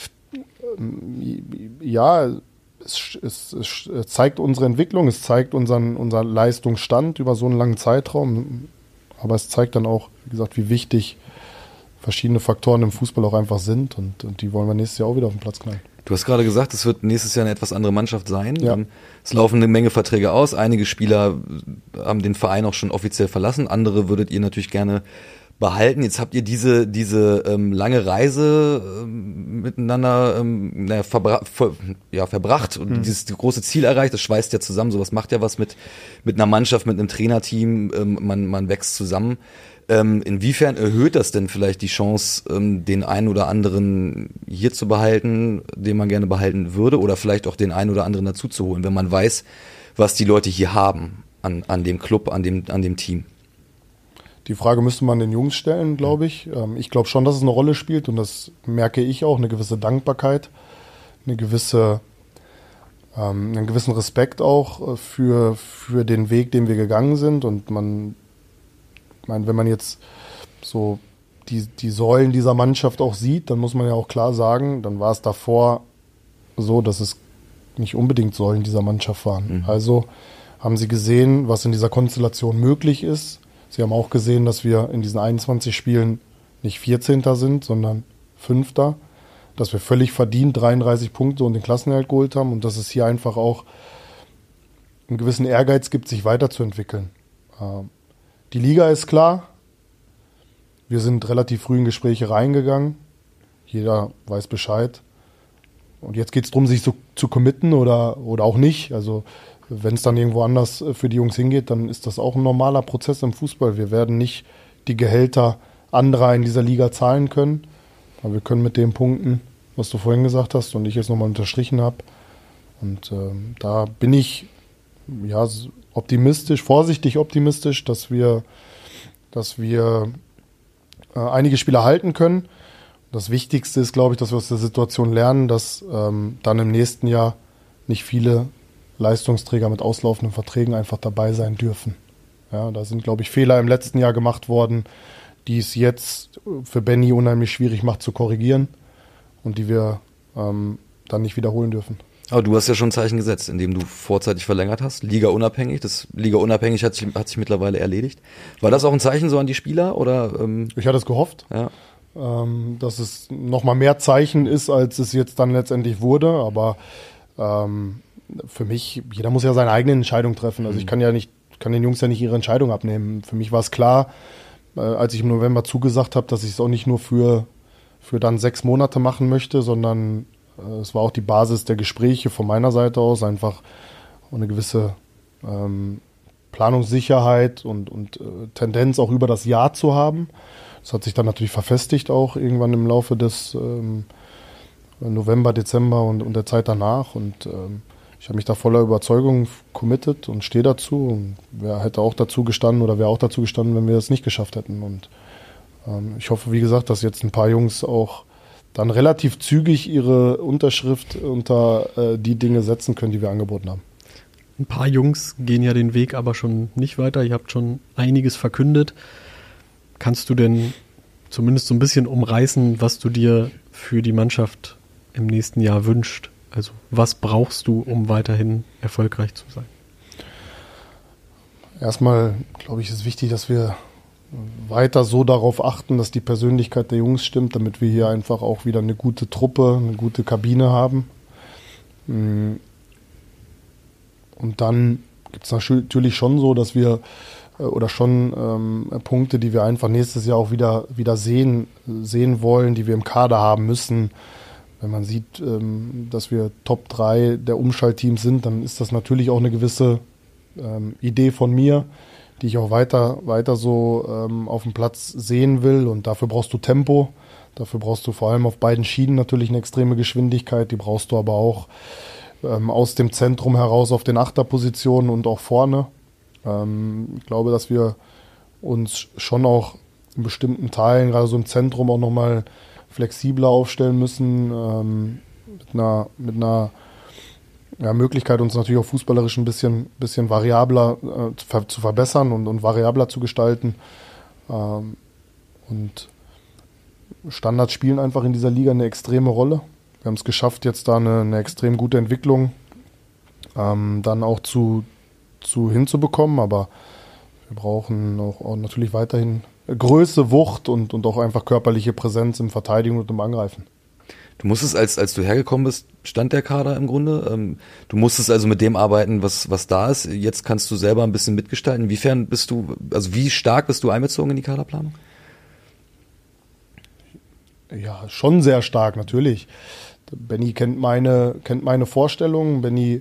ja, es zeigt unsere Entwicklung, es zeigt unseren Leistungsstand über so einen langen Zeitraum. Aber es zeigt dann auch, wie gesagt, wie wichtig verschiedene Faktoren im Fußball auch einfach sind. Und die wollen wir nächstes Jahr auch wieder auf den Platz knallen. Du hast gerade gesagt, es wird nächstes Jahr eine etwas andere Mannschaft sein. Ja. Es laufen eine Menge Verträge aus. Einige Spieler haben den Verein auch schon offiziell verlassen. Andere würdet ihr natürlich gerne behalten. Jetzt habt ihr diese lange Reise miteinander verbracht und dieses große Ziel erreicht. Das schweißt ja zusammen. Sowas macht ja was mit einer Mannschaft, mit einem Trainerteam. Man wächst zusammen. Inwiefern erhöht das denn vielleicht die Chance, den einen oder anderen hier zu behalten, den man gerne behalten würde, oder vielleicht auch den einen oder anderen dazu zu holen, wenn man weiß, was die Leute hier haben an dem Club, an dem Team? Die Frage müsste man den Jungs stellen, glaube ich. Ich glaube schon, dass es eine Rolle spielt, und das merke ich auch, eine gewisse Dankbarkeit, einen gewissen Respekt auch für den Weg, den wir gegangen sind. Und wenn man jetzt so die Säulen dieser Mannschaft auch sieht, dann muss man ja auch klar sagen, dann war es davor so, dass es nicht unbedingt Säulen dieser Mannschaft waren. Also haben sie gesehen, was in dieser Konstellation möglich ist. Sie haben auch gesehen, dass wir in diesen 21 Spielen nicht 14. sind, sondern 5. Dass wir völlig verdient 33 Punkte und den Klassenerhalt geholt haben und dass es hier einfach auch einen gewissen Ehrgeiz gibt, sich weiterzuentwickeln. Die Liga ist klar. Wir sind relativ früh in Gespräche reingegangen. Jeder weiß Bescheid. Und jetzt geht es darum, sich zu committen oder auch nicht. Also wenn es dann irgendwo anders für die Jungs hingeht, dann ist das auch ein normaler Prozess im Fußball. Wir werden nicht die Gehälter anderer in dieser Liga zahlen können. Aber wir können mit den Punkten, was du vorhin gesagt hast und ich jetzt nochmal unterstrichen habe. Und da bin ich vorsichtig optimistisch, dass wir einige Spieler halten können. Das Wichtigste ist, glaube ich, dass wir aus der Situation lernen, dass dann im nächsten Jahr nicht viele Leistungsträger mit auslaufenden Verträgen einfach dabei sein dürfen. Ja, da sind, glaube ich, Fehler im letzten Jahr gemacht worden, die es jetzt für Benny unheimlich schwierig macht zu korrigieren und die wir dann nicht wiederholen dürfen. Aber du hast ja schon ein Zeichen gesetzt, indem du vorzeitig verlängert hast, Liga-unabhängig. Das Liga-unabhängig hat sich mittlerweile erledigt. War das auch ein Zeichen so an die Spieler? Oder? Ich hatte es gehofft, dass es nochmal mehr Zeichen ist, als es jetzt dann letztendlich wurde. Aber für mich, jeder muss ja seine eigene Entscheidung treffen. Also ich kann den Jungs ja nicht ihre Entscheidung abnehmen. Für mich war es klar, als ich im November zugesagt habe, dass ich es auch nicht nur für dann 6 Monate machen möchte, sondern es war auch die Basis der Gespräche von meiner Seite aus, einfach eine gewisse Planungssicherheit und Tendenz auch über das Jahr zu haben. Das hat sich dann natürlich verfestigt auch irgendwann im Laufe des November, Dezember und der Zeit danach. Und ich habe mich da voller Überzeugung committed und stehe dazu. Und wer hätte auch dazu gestanden oder wäre auch dazu gestanden, wenn wir das nicht geschafft hätten. Und ich hoffe, wie gesagt, dass jetzt ein paar Jungs auch dann relativ zügig ihre Unterschrift unter die Dinge setzen können, die wir angeboten haben. Ein paar Jungs gehen ja den Weg aber schon nicht weiter. Ihr habt schon einiges verkündet. Kannst du denn zumindest so ein bisschen umreißen, was du dir für die Mannschaft im nächsten Jahr wünschst? Also was brauchst du, um weiterhin erfolgreich zu sein? Erstmal, glaube ich, ist wichtig, dass wir weiter so darauf achten, dass die Persönlichkeit der Jungs stimmt, damit wir hier einfach auch wieder eine gute Truppe, eine gute Kabine haben. Und dann gibt es natürlich schon so, dass wir Punkte, die wir einfach nächstes Jahr auch wieder sehen wollen, die wir im Kader haben müssen. Wenn man sieht, dass wir Top 3 der Umschaltteams sind, dann ist das natürlich auch eine gewisse Idee von mir, die ich auch weiter so auf dem Platz sehen will. Und dafür brauchst du Tempo. Dafür brauchst du vor allem auf beiden Schienen natürlich eine extreme Geschwindigkeit. Die brauchst du aber auch aus dem Zentrum heraus auf den Achterpositionen und auch vorne. Ich glaube, dass wir uns schon auch in bestimmten Teilen, gerade so im Zentrum, auch nochmal flexibler aufstellen müssen. Mit einer Möglichkeit, uns natürlich auch fußballerisch ein bisschen variabler zu verbessern und variabler zu gestalten. Und Standards spielen einfach in dieser Liga eine extreme Rolle. Wir haben es geschafft, jetzt da eine extrem gute Entwicklung dann auch hinzubekommen, aber wir brauchen auch natürlich weiterhin Größe, Wucht und auch einfach körperliche Präsenz im Verteidigen und im Angreifen. Du musstest, als du hergekommen bist, stand der Kader im Grunde. Du musstest also mit dem arbeiten, was da ist. Jetzt kannst du selber ein bisschen mitgestalten. Inwiefern wie stark bist du einbezogen in die Kaderplanung? Ja, schon sehr stark, natürlich. Benny kennt meine Vorstellungen. Benny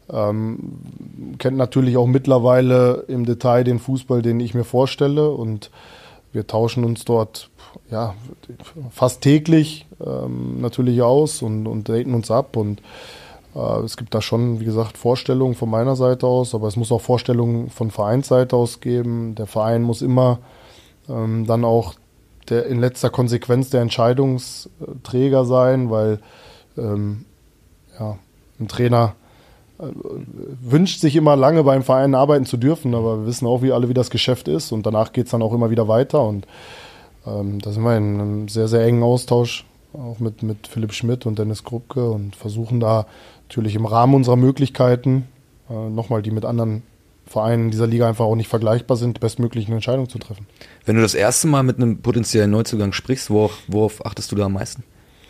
kennt natürlich auch mittlerweile im Detail den Fußball, den ich mir vorstelle, und wir tauschen uns dort fast täglich natürlich aus und daten uns ab, und es gibt da schon, wie gesagt, Vorstellungen von meiner Seite aus, aber es muss auch Vorstellungen von Vereinsseite aus geben. Der Verein muss immer dann auch in letzter Konsequenz der Entscheidungsträger sein, weil ein Trainer wünscht sich immer lange beim Verein arbeiten zu dürfen, aber wir wissen auch wie das Geschäft ist, und danach geht es dann auch immer wieder weiter, und da sind wir in einem sehr, sehr engen Austausch, auch mit Philipp Schmidt und Dennis Krupke, und versuchen da natürlich im Rahmen unserer Möglichkeiten, nochmal, die mit anderen Vereinen in dieser Liga einfach auch nicht vergleichbar sind, die bestmöglichen Entscheidungen zu treffen. Wenn du das erste Mal mit einem potenziellen Neuzugang sprichst, worauf achtest du da am meisten?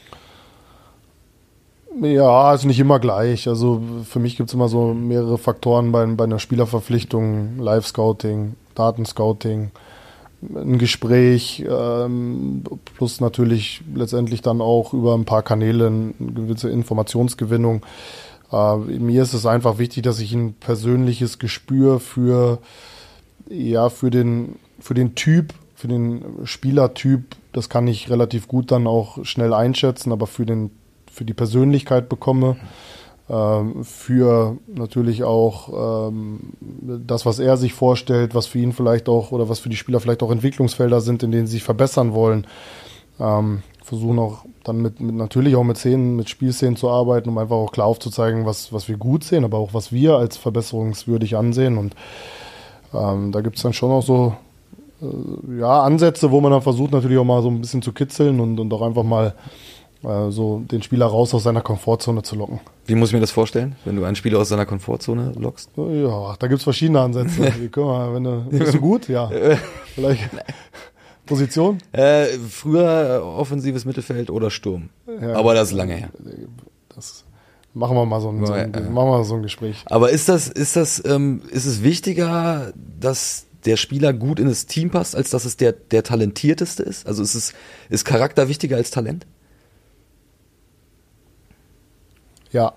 Ja, ist nicht immer gleich. Also für mich gibt es immer so mehrere Faktoren bei einer Spielerverpflichtung: Live-Scouting, Datenscouting, ein Gespräch, plus natürlich letztendlich dann auch über ein paar Kanäle eine gewisse Informationsgewinnung. Mir ist es einfach wichtig, dass ich ein persönliches Gespür für den Typ, für den Spielertyp, das kann ich relativ gut dann auch schnell einschätzen, aber für die Persönlichkeit bekomme, für natürlich auch das, was er sich vorstellt, was für ihn vielleicht auch oder was für die Spieler vielleicht auch Entwicklungsfelder sind, in denen sie sich verbessern wollen. Versuchen auch dann natürlich auch mit Spielszenen zu arbeiten, um einfach auch klar aufzuzeigen, was wir gut sehen, aber auch was wir als verbesserungswürdig ansehen. Und da gibt es dann schon auch so Ansätze, wo man dann versucht natürlich auch mal so ein bisschen zu kitzeln und auch einfach mal so den Spieler raus aus seiner Komfortzone zu locken. Wie muss ich mir das vorstellen, wenn du einen Spieler aus seiner Komfortzone lockst? Ja, da gibt es verschiedene Ansätze. Bist du gut? Ja. Vielleicht Position? Früher offensives Mittelfeld oder Sturm. Ja, aber das ist lange her. Das machen wir mal so ein Gespräch. Aber ist es wichtiger, dass der Spieler gut in das Team passt, als dass es der Talentierteste ist? Also ist Charakter wichtiger als Talent? Ja.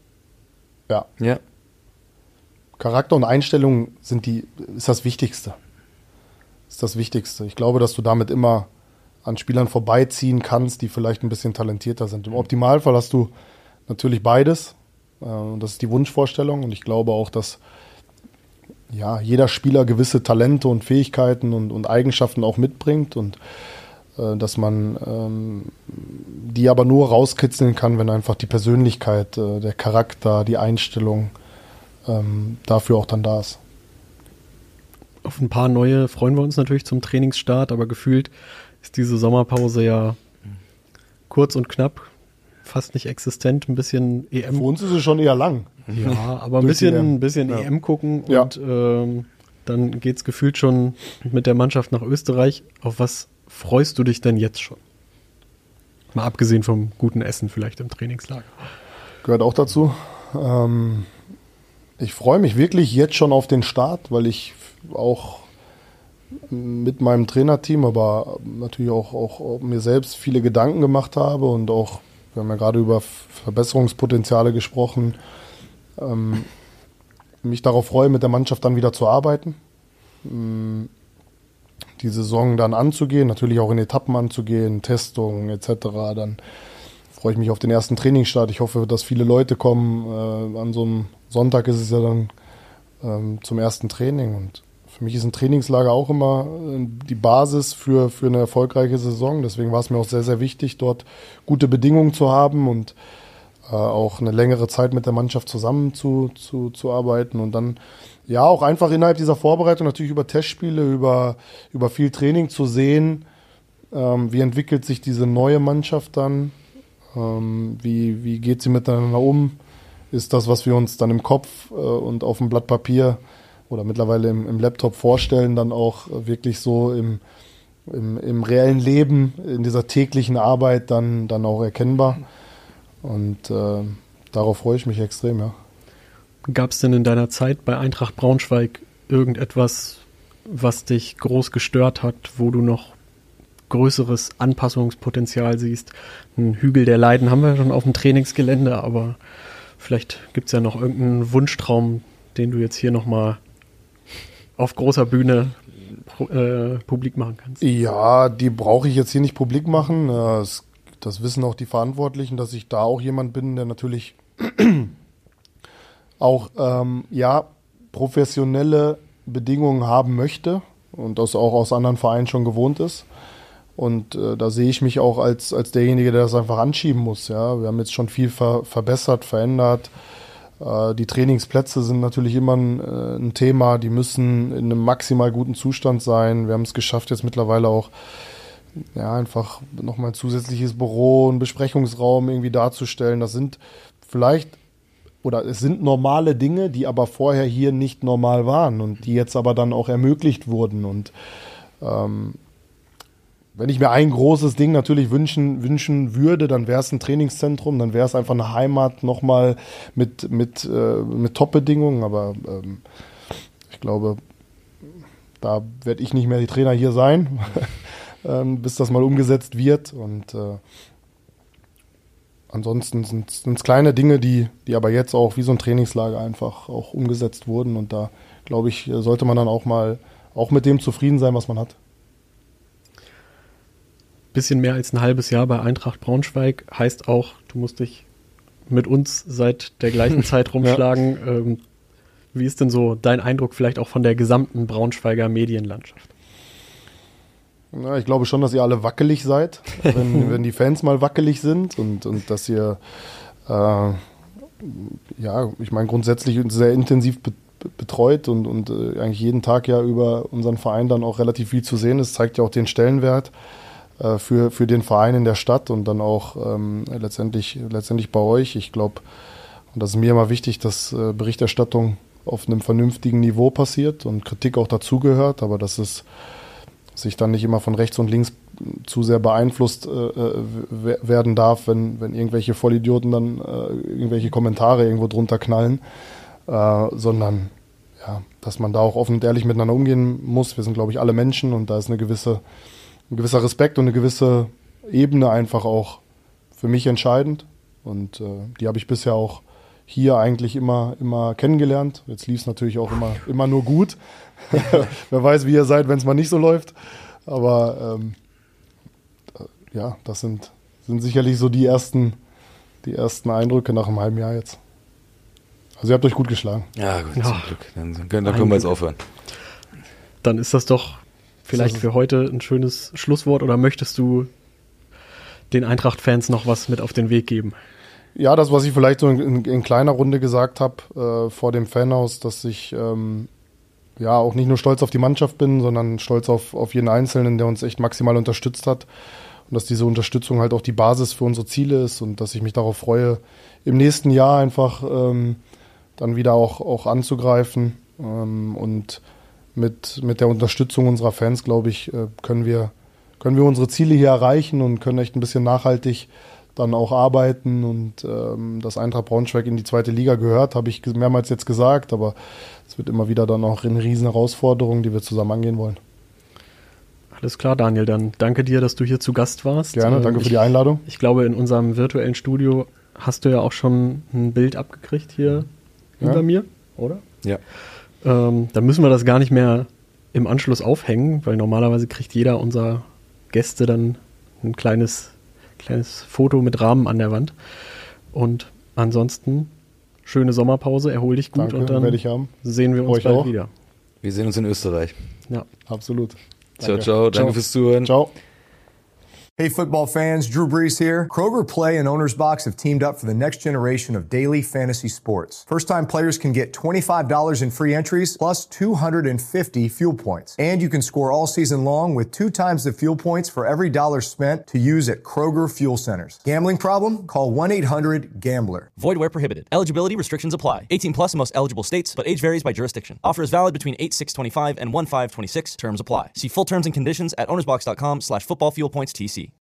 Charakter und Einstellung ist das Wichtigste. Ich glaube, dass du damit immer an Spielern vorbeiziehen kannst, die vielleicht ein bisschen talentierter sind. Im Optimalfall hast du natürlich beides. Und das ist die Wunschvorstellung. Und ich glaube auch, dass jeder Spieler gewisse Talente und Fähigkeiten und Eigenschaften auch mitbringt, und dass man die aber nur rauskitzeln kann, wenn einfach die Persönlichkeit, der Charakter, die Einstellung dafür auch dann da ist. Auf ein paar neue freuen wir uns natürlich zum Trainingsstart, aber gefühlt ist diese Sommerpause ja kurz und knapp, fast nicht existent, ein bisschen EM. Für uns ist es schon eher lang. Ja, aber ein bisschen EM gucken und dann geht's gefühlt schon mit der Mannschaft nach Österreich. Auf was freust du dich denn jetzt schon? Mal abgesehen vom guten Essen vielleicht im Trainingslager. Gehört auch dazu. Ich freue mich wirklich jetzt schon auf den Start, weil ich auch mit meinem Trainerteam, aber natürlich auch mir selbst viele Gedanken gemacht habe und auch, wir haben ja gerade über Verbesserungspotenziale gesprochen, mich darauf freue, mit der Mannschaft dann wieder zu arbeiten, die Saison dann anzugehen, natürlich auch in Etappen anzugehen, Testungen etc. Dann freue ich mich auf den ersten Trainingsstart. Ich hoffe, dass viele Leute kommen. An so einem Sonntag ist es ja dann zum ersten Training. Und für mich ist ein Trainingslager auch immer die Basis für eine erfolgreiche Saison. Deswegen war es mir auch sehr, sehr wichtig, dort gute Bedingungen zu haben und auch eine längere Zeit mit der Mannschaft zusammen zu arbeiten. Und dann ja auch einfach innerhalb dieser Vorbereitung natürlich über Testspiele, über viel Training zu sehen, wie entwickelt sich diese neue Mannschaft dann. Wie geht sie miteinander um? Ist das, was wir uns dann im Kopf und auf dem Blatt Papier oder mittlerweile im Laptop vorstellen, dann auch wirklich so im reellen Leben, in dieser täglichen Arbeit dann auch erkennbar? Und darauf freue ich mich extrem, ja. Gab es denn in deiner Zeit bei Eintracht Braunschweig irgendetwas, was dich groß gestört hat, wo du noch größeres Anpassungspotenzial siehst? Ein Hügel der Leiden haben wir schon auf dem Trainingsgelände, aber vielleicht gibt es ja noch irgendeinen Wunschtraum, den du jetzt hier nochmal auf großer Bühne publik machen kannst. Ja, die brauche ich jetzt hier nicht publik machen. Das wissen auch die Verantwortlichen, dass ich da auch jemand bin, der natürlich auch professionelle Bedingungen haben möchte und das auch aus anderen Vereinen schon gewohnt ist. Und da sehe ich mich auch als derjenige, der das einfach anschieben muss. Ja, wir haben jetzt schon viel verbessert, verändert. Die Trainingsplätze sind natürlich immer ein Thema. Die müssen in einem maximal guten Zustand sein. Wir haben es geschafft, jetzt mittlerweile auch einfach nochmal ein zusätzliches Büro, einen Besprechungsraum irgendwie darzustellen. Das sind es sind normale Dinge, die aber vorher hier nicht normal waren und die jetzt aber dann auch ermöglicht wurden. Und wenn ich mir ein großes Ding natürlich wünschen würde, dann wäre es ein Trainingszentrum, dann wäre es einfach eine Heimat nochmal mit Top-Bedingungen. Aber ich glaube, da werde ich nicht mehr die Trainer hier sein, bis das mal umgesetzt wird. Und ansonsten sind es kleine Dinge, die aber jetzt auch wie so ein Trainingslager einfach auch umgesetzt wurden. Und da, glaube ich, sollte man dann auch mit dem zufrieden sein, was man hat. Bisschen mehr als ein halbes Jahr bei Eintracht Braunschweig heißt auch, du musst dich mit uns seit der gleichen Zeit rumschlagen. Ja. Wie ist denn so dein Eindruck vielleicht auch von der gesamten Braunschweiger Medienlandschaft? Na, ich glaube schon, dass ihr alle wackelig seid, wenn die Fans mal wackelig sind und dass ihr, ich meine, grundsätzlich sehr intensiv betreut und eigentlich jeden Tag ja über unseren Verein dann auch relativ viel zu sehen ist, zeigt ja auch den Stellenwert für den Verein in der Stadt und dann auch letztendlich bei euch. Ich glaube, und das ist mir immer wichtig, dass Berichterstattung auf einem vernünftigen Niveau passiert und Kritik auch dazugehört, aber dass es sich dann nicht immer von rechts und links zu sehr beeinflusst werden darf, wenn irgendwelche Vollidioten dann irgendwelche Kommentare irgendwo drunter knallen, sondern dass man da auch offen und ehrlich miteinander umgehen muss. Wir sind, glaube ich, alle Menschen und da ist ein gewisser Respekt und eine gewisse Ebene einfach auch für mich entscheidend. Und die habe ich bisher auch hier eigentlich immer kennengelernt. Jetzt lief es natürlich auch immer nur gut. Wer weiß, wie ihr seid, wenn es mal nicht so läuft. Aber das sind sicherlich so die ersten Eindrücke nach einem halben Jahr jetzt. Also ihr habt euch gut geschlagen. Ja, gut, zum Glück. Dann können wir jetzt aufhören. Dann ist das doch vielleicht für heute ein schönes Schlusswort, oder möchtest du den Eintracht-Fans noch was mit auf den Weg geben? Ja, das, was ich vielleicht so in kleiner Runde gesagt habe vor dem Fanhaus, dass ich auch nicht nur stolz auf die Mannschaft bin, sondern stolz auf jeden Einzelnen, der uns echt maximal unterstützt hat. Und dass diese Unterstützung halt auch die Basis für unsere Ziele ist und dass ich mich darauf freue, im nächsten Jahr einfach dann wieder auch anzugreifen und mit der Unterstützung unserer Fans, glaube ich, können wir unsere Ziele hier erreichen und können echt ein bisschen nachhaltig dann auch arbeiten. Und dass Eintracht Braunschweig in die 2. Liga gehört, habe ich mehrmals jetzt gesagt, aber es wird immer wieder dann auch eine riesen Herausforderung, die wir zusammen angehen wollen. Alles klar, Daniel, dann danke dir, dass du hier zu Gast warst. Gerne, danke für die Einladung. Ich glaube, in unserem virtuellen Studio hast du ja auch schon ein Bild abgekriegt hier über mir, oder? Ja. Dann müssen wir das gar nicht mehr im Anschluss aufhängen, weil normalerweise kriegt jeder unserer Gäste dann ein kleines Foto mit Rahmen an der Wand. Und ansonsten schöne Sommerpause, erhol dich gut. Danke, und dann werde ich haben. Sehen wir uns bald auch wieder. Wir sehen uns in Österreich. Ja, absolut. Ciao, ciao. Danke fürs Zuhören. Ciao. Hey football fans, Drew Brees here. Kroger Play and Owner's Box have teamed up for the next generation of daily fantasy sports. First-time players can get $25 in free entries plus 250 fuel points. And you can score all season long with 2 times the fuel points for every dollar spent to use at Kroger Fuel Centers. Gambling problem? Call 1-800-GAMBLER. Void where prohibited. Eligibility restrictions apply. 18 plus in most eligible states, but age varies by jurisdiction. Offer is valid between 8/6/25 and 1/5/26. Terms apply. See full terms and conditions at ownersbox.com/footballfuelpointstc.